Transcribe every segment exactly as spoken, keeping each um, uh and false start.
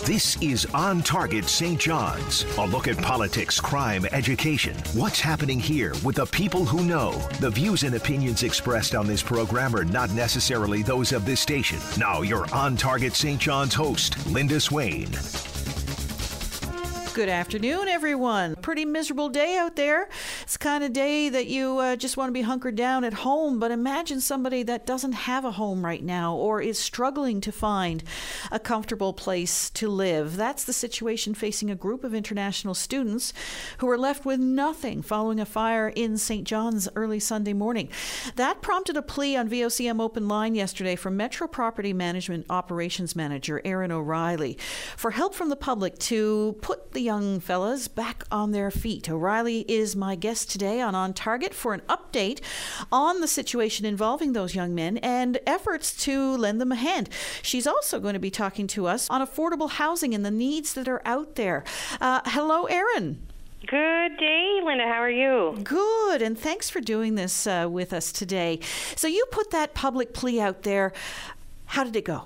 This is On Target Saint John's, a look at politics, crime, education. What's happening here with the people who know. The views and opinions expressed on this program are not necessarily those of this station. Now, your On Target Saint John's host, Linda Swain. Good afternoon, everyone. Pretty miserable day out there. It's the kind of day that you uh, just want to be hunkered down at home, but imagine somebody that doesn't have a home right now or is struggling to find a comfortable place to live. That's the situation facing a group of international students who are left with nothing following a fire in Saint John's early Sunday morning. That prompted a plea on V O C M Open Line yesterday from Metro Property Management Operations Manager Aaron O'Reilly for help from the public to put the young fellas back on their feet. O'Reilly is my guest today on On Target for an update on the situation involving those young men and efforts to lend them a hand. She's also going to be talking to us on affordable housing and the needs that are out there. Uh, hello, Aaron. Good day, Linda. How are you? Good, and thanks for doing this uh, with us today. So you put that public plea out there. How did it go?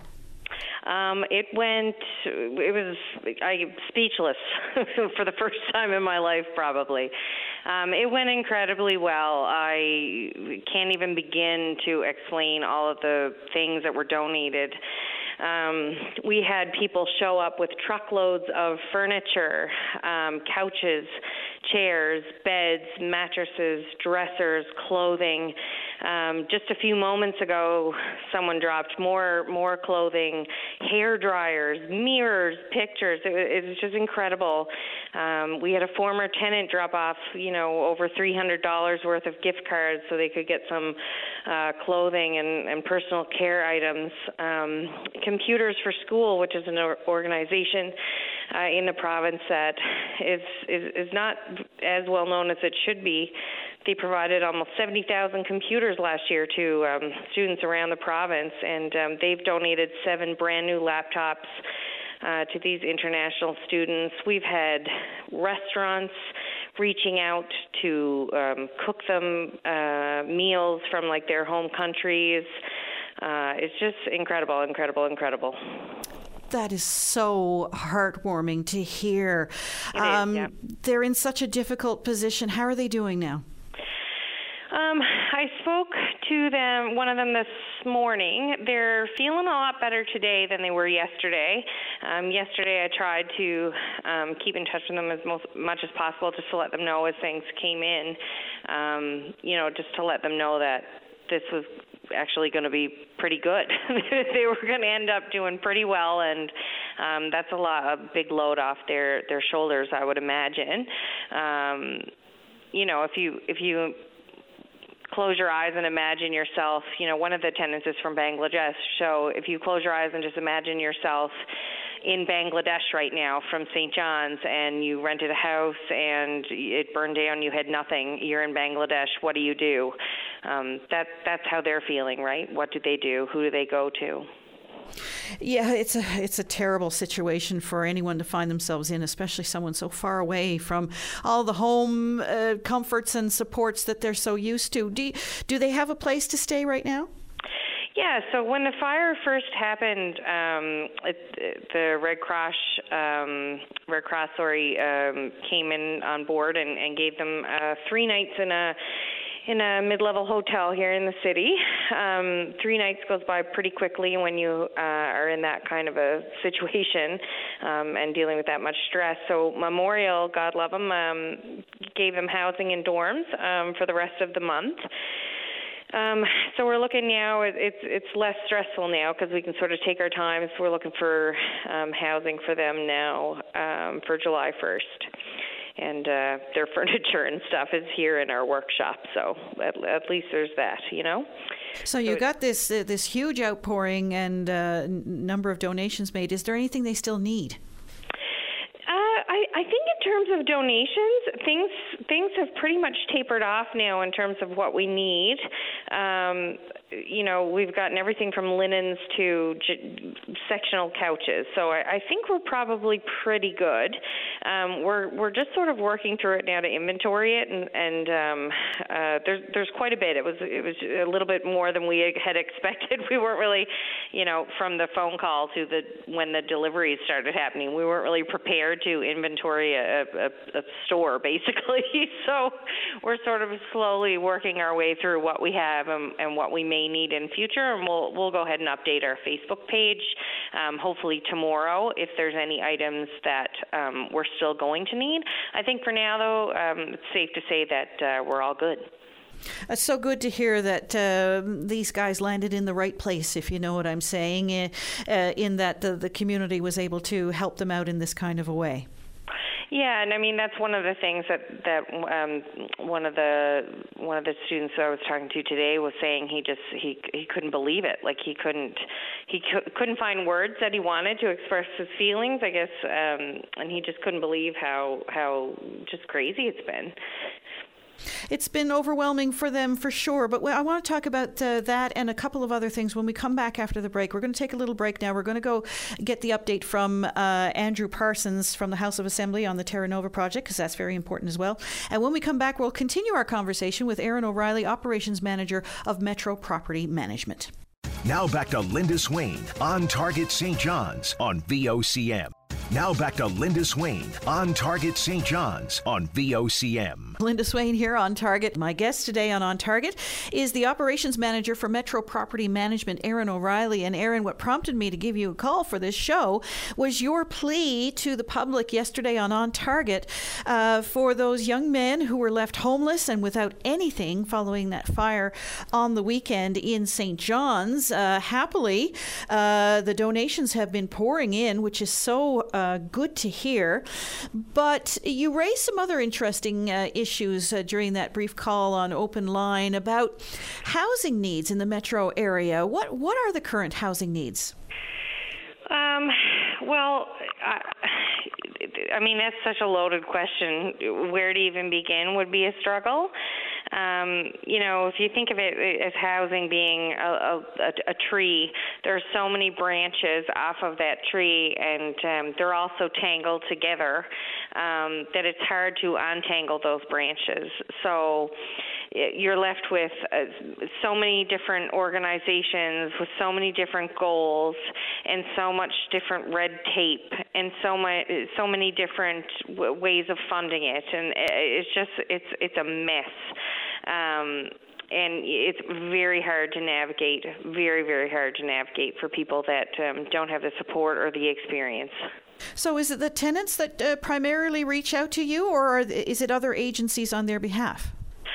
Um, it went, it was, I'm speechless for the first time in my life, probably. Um, it went incredibly well. I can't even begin to explain all of the things that were donated. Um, we had people show up with truckloads of furniture, um, couches, chairs, beds, mattresses, dressers, clothing. Um, just a few moments ago, someone dropped more more clothing, hair dryers, mirrors, pictures. It, it was just incredible. Um, we had a former tenant drop off, you know, over three hundred dollars worth of gift cards so they could get some uh, clothing and, and personal care items. Um, Computers for School, which is an organization uh, in the province that is, is is not as well known as it should be. They provided almost seventy thousand computers last year to um, students around the province, and um, they've donated seven brand new laptops uh, to these international students. We've had restaurants reaching out to um, cook them uh, meals from like their home countries. Uh, it's just incredible, incredible, incredible. That is so heartwarming to hear. It um, is, yeah. They're in such a difficult position. How are they doing now? Um, I spoke to them, one of them this morning. They're feeling a lot better today than they were yesterday. Um, yesterday I tried to um, keep in touch with them as most, much as possible just to let them know as things came in, um, you know, just to let them know that this was actually going to be pretty good. They were going to end up doing pretty well, and um, that's a lot, a big load off their, their shoulders, I would imagine. Um, you know, if you if you close your eyes and imagine yourself, you know, one of the tenants is from Bangladesh, so if you close your eyes and just imagine yourself in Bangladesh right now from Saint John's, and you rented a house and it burned down, you had nothing, you're in Bangladesh, what do you do? Um, that that's how they're feeling, right? What do they do? Who do they go to? Yeah, it's a it's a terrible situation for anyone to find themselves in, especially someone so far away from all the home uh, comforts and supports that they're so used to. Do, do they have a place to stay right now? Yeah, so when the fire first happened, um, it, the Red Cross, um, Red Cross, sorry, um, came in on board and, and gave them uh, three nights in a in a mid-level hotel here in the city. Um, three nights goes by pretty quickly when you uh, are in that kind of a situation um, and dealing with that much stress. So Memorial, God love them, um, gave them housing in dorms um, for the rest of the month. Um, so we're looking now, it, it's it's less stressful now because we can sort of take our time. So we're looking for um, housing for them now um, for July first. And uh, their furniture and stuff is here in our workshop, so at, at least there's that, you know. So you so got this uh, this huge outpouring and uh, number of donations made. Is there anything they still need? Uh, I, I think in terms of donations, things things have pretty much tapered off now in terms of what we need. Um, you know, we've gotten everything from linens to j- sectional couches. So I, I think we're probably pretty good. Um, we're we're just sort of working through it now to inventory it, and, and um, uh, there's there's quite a bit. It was it was a little bit more than we had expected. We weren't really, you know, from the phone call to the when the deliveries started happening, we weren't really prepared to inventory a, a, a store basically. So we're sort of slowly working our way through what we have and, and what we may need in future, and we'll we'll go ahead and update our Facebook page um, hopefully tomorrow if there's any items that um, we're still going to need. I think for now, though, um, it's safe to say that uh, we're all good. It's so good to hear that uh, these guys landed in the right place, if you know what I'm saying, uh, uh, in that the, the community was able to help them out in this kind of a way. Yeah, and I mean that's one of the things that that um, one of the one of the students I was talking to today was saying he just he he couldn't believe it. Like he couldn't he cu- couldn't find words that he wanted to express his feelings, I guess, um, and he just couldn't believe how how just crazy it's been. It's been overwhelming for them, for sure. But I want to talk about uh, that and a couple of other things when we come back after the break. We're going to take a little break now. We're going to go get the update from uh, Andrew Parsons from the House of Assembly on the Terra Nova project, because that's very important as well. And when we come back, we'll continue our conversation with Erin O'Reilly, Operations Manager of Metro Property Management. Now back to Linda Swain on Target Saint John's on V O C M. Now back to Linda Swain on Target Saint John's on V O C M. Linda Swain here on Target. My guest today on On Target is the Operations Manager for Metro Property Management, Erin O'Reilly. And Erin, what prompted me to give you a call for this show was your plea to the public yesterday on On Target uh, for those young men who were left homeless and without anything following that fire on the weekend in Saint John's. Uh, happily, uh, the donations have been pouring in, which is so uh, good to hear. But you raised some other interesting uh, issues issues uh, during that brief call on Open Line about housing needs in the metro area. What what are the current housing needs? Um, well, I, I mean, that's such a loaded question. Where to even begin would be a struggle. Um, you know, if you think of it as housing being a, a, a tree, there are so many branches off of that tree, and um, they're all so tangled together um, that it's hard to untangle those branches. So you're left with uh, so many different organizations with so many different goals and so much different red tape and so much, so many different w- ways of funding it, and it's just it's it's a mess. Um, and it's very hard to navigate, very, very hard to navigate for people that um, don't have the support or the experience. So is it the tenants that uh, primarily reach out to you, or are, is it other agencies on their behalf?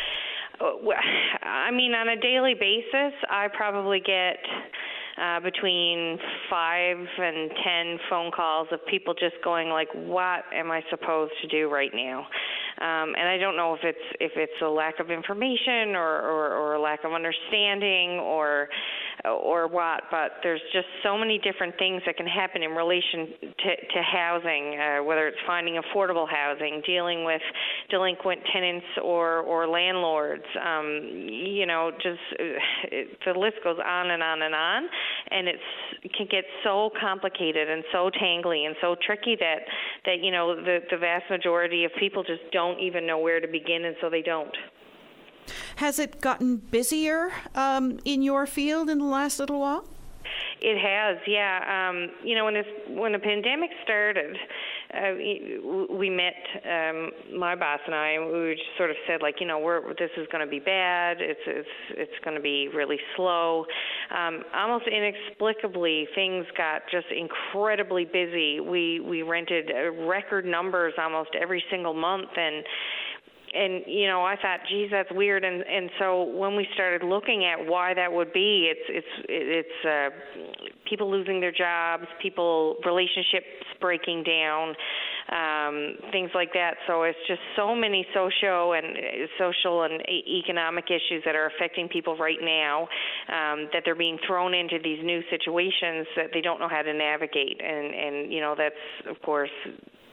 I mean, on a daily basis, I probably get uh, between five and ten phone calls of people just going like, what am I supposed to do right now? Um, and I don't know if it's if it's a lack of information or, or, or a lack of understanding or or what, but there's just so many different things that can happen in relation to, to housing, uh, whether it's finding affordable housing, dealing with delinquent tenants or, or landlords. Um, you know, just it, the list goes on and on and on, and it's, it can get so complicated and so tangly and so tricky that, that you know, the, the vast majority of people just don't even know where to begin, and so they don't. Has it gotten busier um, in your field in the last little while? It has, yeah. Um, you know, when this, when the pandemic started, uh, we met, um, my boss and I, and we just sort of said, like, you know, we're, this is going to be bad. It's it's it's going to be really slow. Um, almost inexplicably, things got just incredibly busy. We we rented record numbers almost every single month, and. And, you know, I thought, geez, that's weird. And, and so when we started looking at why that would be, it's it's it's uh, people losing their jobs, people, relationships breaking down, um, things like that. So it's just so many social and social and economic issues that are affecting people right now, um, that they're being thrown into these new situations that they don't know how to navigate. And, and you know, that's, of course,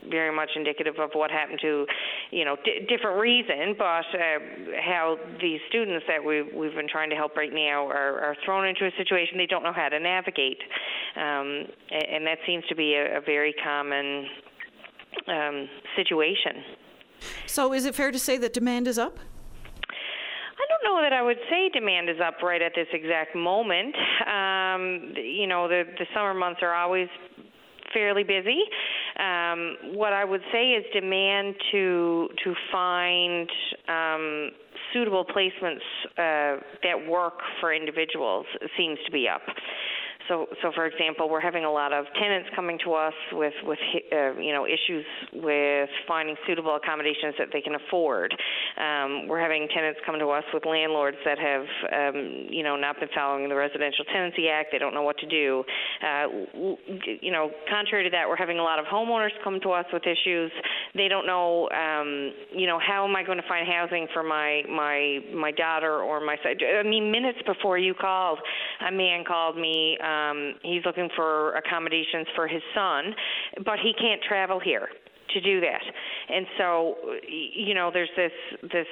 very much indicative of what happened to, you know, d- different reason, but uh, how these students that we, we've been trying to help right now are, are thrown into a situation they don't know how to navigate. Um, and, and that seems to be a, a very common um, situation. So is it fair to say that demand is up? I don't know that I would say demand is up right at this exact moment. Um, you know, the, the summer months are always fairly busy. Um, what I would say is demand to to find um, suitable placements uh, that work for individuals seems to be up. So, so for example, we're having a lot of tenants coming to us with, with uh, you know, issues with finding suitable accommodations that they can afford. Um, we're having tenants come to us with landlords that have, um, you know, not been following the Residential Tenancy Act. They don't know what to do. Uh, you know, contrary to that, we're having a lot of homeowners come to us with issues. They don't know, um, you know, how am I going to find housing for my my my daughter or my son? I mean, minutes before you called, a man called me. Um, Um, he's looking for accommodations for his son, but he can't travel here to do that. And so, you know, there's this, this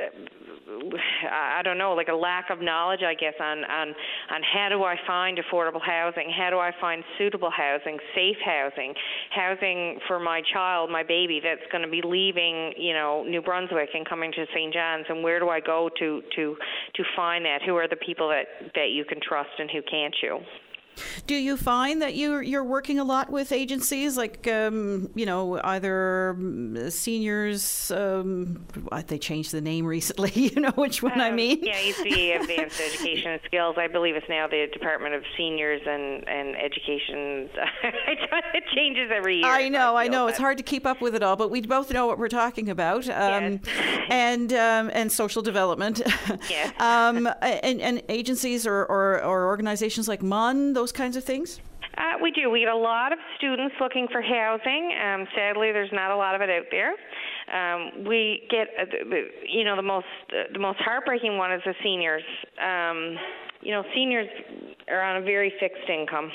I don't know, like a lack of knowledge, I guess, on, on, on how do I find affordable housing? How do I find suitable housing, safe housing, housing for my child, my baby that's going to be leaving, you know, New Brunswick and coming to Saint John's, and where do I go to, to, to find that? Who are the people that, that you can trust and who can't you? Do you find that you're, you're working a lot with agencies like, um, you know, either seniors, um, they changed the name recently, you know which one um, I mean? Yeah, it used to be Advanced Education and Skills. I believe it's now the Department of Seniors and, and Education. It changes every year. I know, I, I know. But. It's hard to keep up with it all, but we both know what we're talking about. Um, yes. And um, and social development. Yes. um, and, and agencies or, or, or organizations like M U N, those kinds of things? Uh, we do. We get a lot of students looking for housing. Um, sadly, there's not a lot of it out there. Um, we get, uh, you know, the most uh, the most heartbreaking one is the seniors. Um, you know, seniors are on a very fixed income,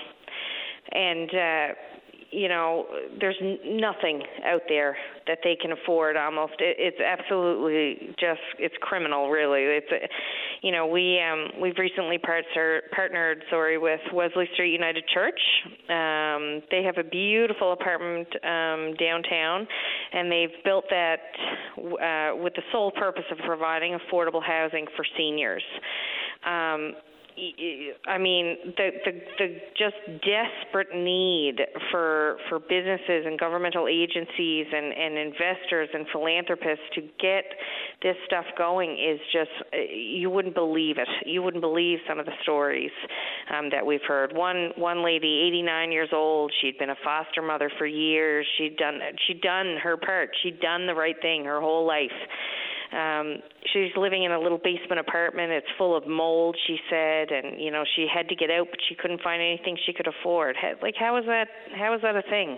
and uh, you know, there's n- nothing out there that they can afford. Almost, it, it's absolutely just it's criminal, really. It's, a, you know, we um, we've recently part- partnered, sorry, with Wesley Street United Church. Um, they have a beautiful apartment um, downtown, and they've built that uh, with the sole purpose of providing affordable housing for seniors. Um, I mean, the, the the just desperate need for for businesses and governmental agencies and, and investors and philanthropists to get this stuff going is just, you wouldn't believe it. You wouldn't believe some of the stories um, that we've heard. One one lady, eighty-nine years old, she'd been a foster mother for years. She'd done she'd done her part. She'd done the right thing her whole life. Um, she's living in a little basement apartment. It's full of mold, she said, and you know she had to get out, but she couldn't find anything she could afford. Like, how is that? How is that a thing?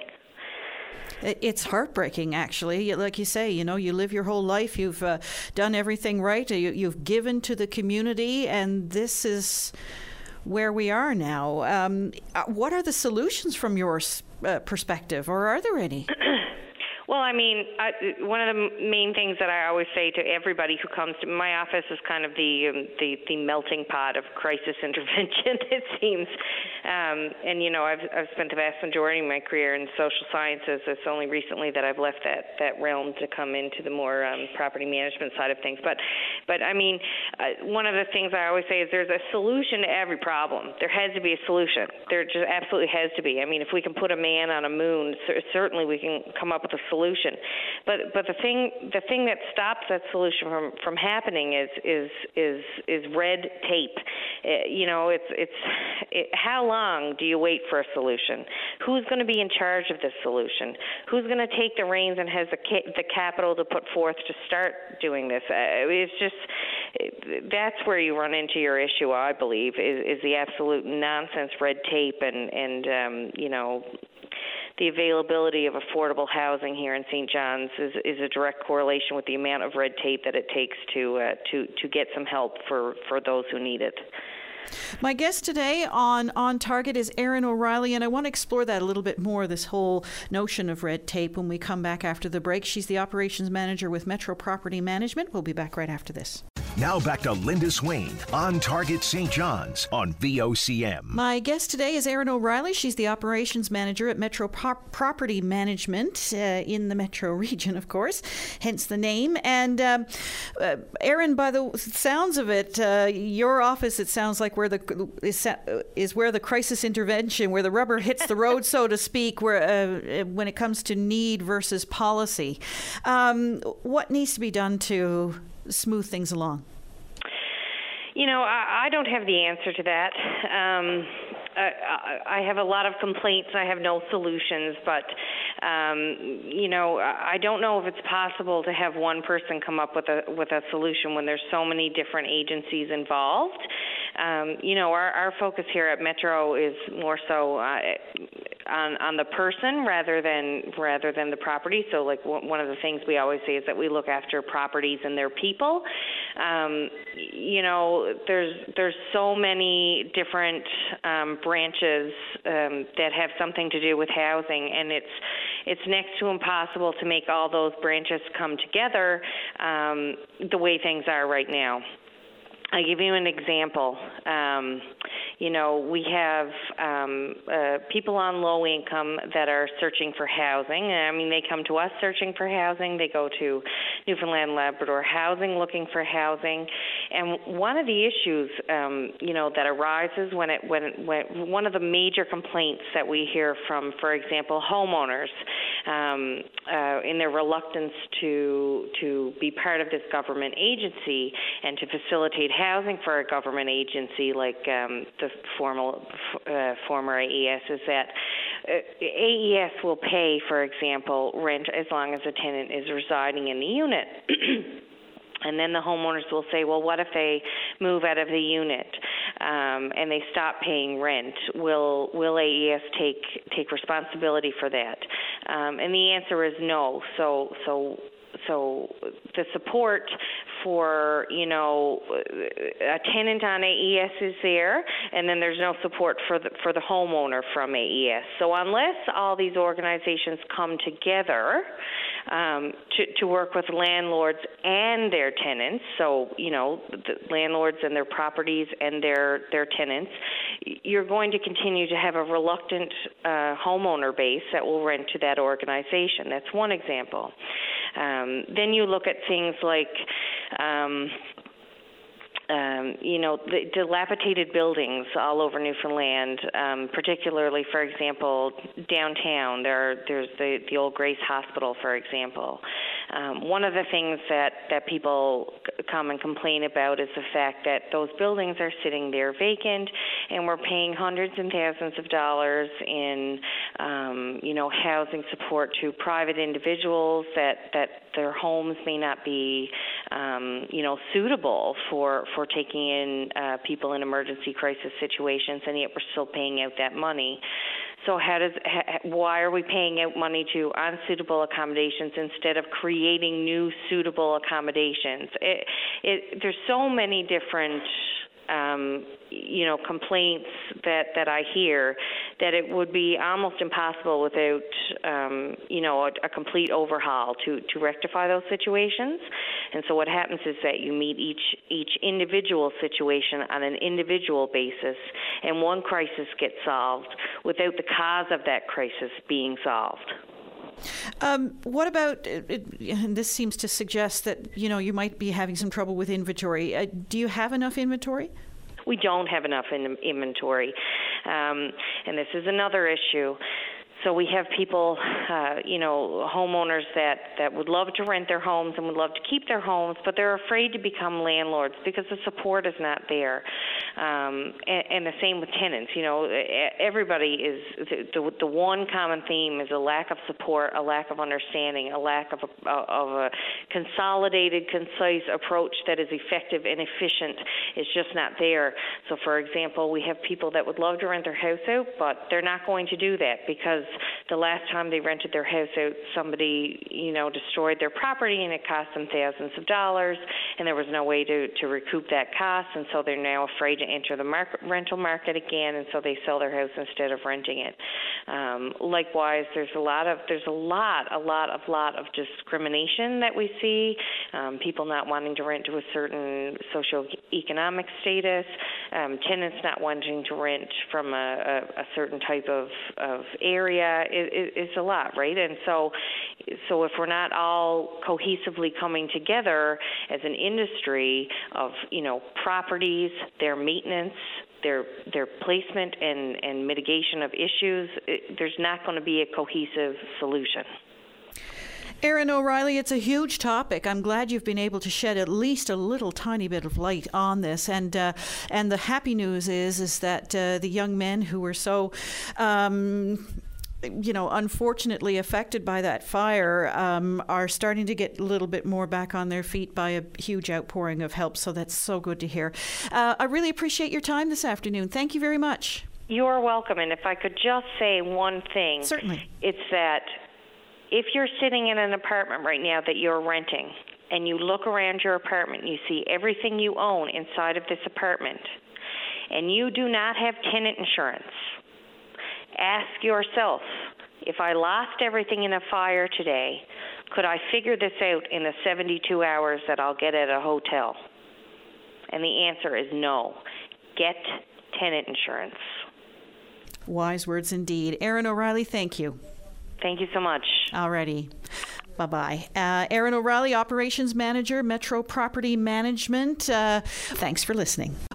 It's heartbreaking, actually. Like you say, you know, you live your whole life. You've uh, done everything right. You, you've given to the community, and this is where we are now. Um, what are the solutions from your uh, perspective, or are there any? Well, I mean, I, one of the main things that I always say to everybody who comes to my office is kind of the um, the, the melting pot of crisis intervention, it seems. Um, and, you know, I've, I've spent the vast majority of my career in social sciences. It's only recently that I've left that, that realm to come into the more um, property management side of things. But, but I mean, uh, one of the things I always say is there's a solution to every problem. There has to be a solution. There just absolutely has to be. I mean, if we can put a man on a moon, certainly we can come up with a solution. But but the thing the thing that stops that solution from, from happening is is is is red tape. Uh, you know, it's it's it, how long do you wait for a solution? Who's going to be in charge of this solution? Who's going to take the reins and has the ca- the capital to put forth to start doing this? Uh, it's just it, that's where you run into your issue, I believe, is, is the absolute nonsense red tape and and um, you know. The availability of affordable housing here in Saint John's is, is a direct correlation with the amount of red tape that it takes to uh, to to get some help for, for those who need it. My guest today on On Target is Erin O'Reilly, and I want to explore that a little bit more, this whole notion of red tape, when we come back after the break. She's the operations manager with Metro Property Management. We'll be back right after this. Now back to Linda Swain on Target Saint John's on V O C M. My guest today is Erin O'Reilly. She's the operations manager at Metro Pro- Property Management uh, in the Metro region, of course, hence the name. And um, uh, Erin, by the sounds of it, uh, your office, it sounds like where the is, is where the crisis intervention, where the rubber hits the road, so to speak, where uh, when it comes to need versus policy. Um, what needs to be done to smooth things along? You know, I, I don't have the answer to that. Um, I, I have a lot of complaints. I have no solutions, but um, you know, I don't know if it's possible to have one person come up with a with a solution when there's so many different agencies involved. Um, you know, our, our focus here at Metro is more so uh, on on the person rather than rather than the property. So, like w- one of the things we always say is that we look after properties and their people. Um, you know, there's there's so many different um, branches um, that have something to do with housing, and it's it's next to impossible to make all those branches come together um, the way things are right now. I'll give you an example. Um, you know, we have um, uh, people on low income that are searching for housing. I mean, they come to us searching for housing. They go to Newfoundland Labrador Housing looking for housing. And one of the issues, um, you know, that arises when it when, when one of the major complaints that we hear from, for example, homeowners um, uh, in their reluctance to to be part of this government agency and to facilitate housing for a government agency like um, the formal, uh, former A E S is that uh, A E S will pay, for example, rent as long as the tenant is residing in the unit. And then the homeowners will say, well, what if they move out of the unit um, and they stop paying rent? Will will A E S take take responsibility for that? Um, and the answer is no. So so. So the support for, you know, a tenant on A E S is there, and then there's no support for the for the homeowner from A E S. So unless all these organizations come together um, to, to work with landlords and their tenants, so, you know, the landlords and their properties and their, their tenants, you're going to continue to have a reluctant uh, homeowner base that will rent to that organization. That's one example. Um, then you look at things like, um, um, you know, the dilapidated buildings all over Newfoundland, um, particularly, for example, downtown. There, there's the, the old Grace Hospital, for example. Um, one of the things that, that people come and complain about is the fact that those buildings are sitting there vacant, and we're paying hundreds and thousands of dollars in, um, you know, housing support to private individuals that, that their homes may not be, um, you know, suitable for, for taking in uh, people in emergency crisis situations, and yet we're still paying out that money. So how does, why are we paying out money to unsuitable accommodations instead of creating new suitable accommodations? It, it, there's so many different, um, you know, complaints that, that I hear that it would be almost impossible without, um, you know, a, a complete overhaul to, to rectify those situations. And so what happens is that you meet each each individual situation on an individual basis, and one crisis gets solved without the cause of that crisis being solved. Um, what about, and this seems to suggest that, you know, you might be having some trouble with inventory. Uh, do you have enough inventory? We don't have enough in inventory, um, and this is another issue. So we have people, uh, you know, homeowners that, that would love to rent their homes and would love to keep their homes, but they're afraid to become landlords because the support is not there. Um, and, and the same with tenants. You know, everybody is, the, the one common theme is a lack of support, a lack of understanding, a lack of a, of a consolidated, concise approach that is effective and efficient is just not there. So, for example, we have people that would love to rent their house out, but they're not going to do that because the last time they rented their house out, somebody, you know, destroyed their property and it cost them thousands of dollars, and there was no way to, to recoup that cost, and so they're now afraid to enter the market, rental market again, and so they sell their house instead of renting it. Um, likewise, there's a lot of there's a lot, a lot of lot of discrimination that we see. Um, people not wanting to rent to a certain socioeconomic status, um, tenants not wanting to rent from a, a, a certain type of, of area. It, it, it's a lot, right? And so, so if we're not all cohesively coming together as an industry of, you know, properties, their maintenance, their their placement and, and mitigation of issues, it, there's not going to be a cohesive solution. Erin O'Reilly, it's a huge topic. I'm glad you've been able to shed at least a little tiny bit of light on this. And uh, and the happy news is is that uh, the young men who were so um, you know, unfortunately affected by that fire um, are starting to get a little bit more back on their feet by a huge outpouring of help. So that's so good to hear. Uh, I really appreciate your time this afternoon. Thank you very much. You're welcome. And if I could just say one thing. Certainly. It's that if you're sitting in an apartment right now that you're renting and you look around your apartment and you see everything you own inside of this apartment and you do not have tenant insurance, ask yourself, if I lost everything in a fire today, could I figure this out in the seventy-two hours that I'll get at a hotel? And the answer is no. Get tenant insurance. Wise words indeed. Erin O'Reilly, thank you. Thank you so much. Alrighty. Bye-bye. Uh, Erin O'Reilly, Operations Manager, Metro Property Management. Uh, thanks for listening.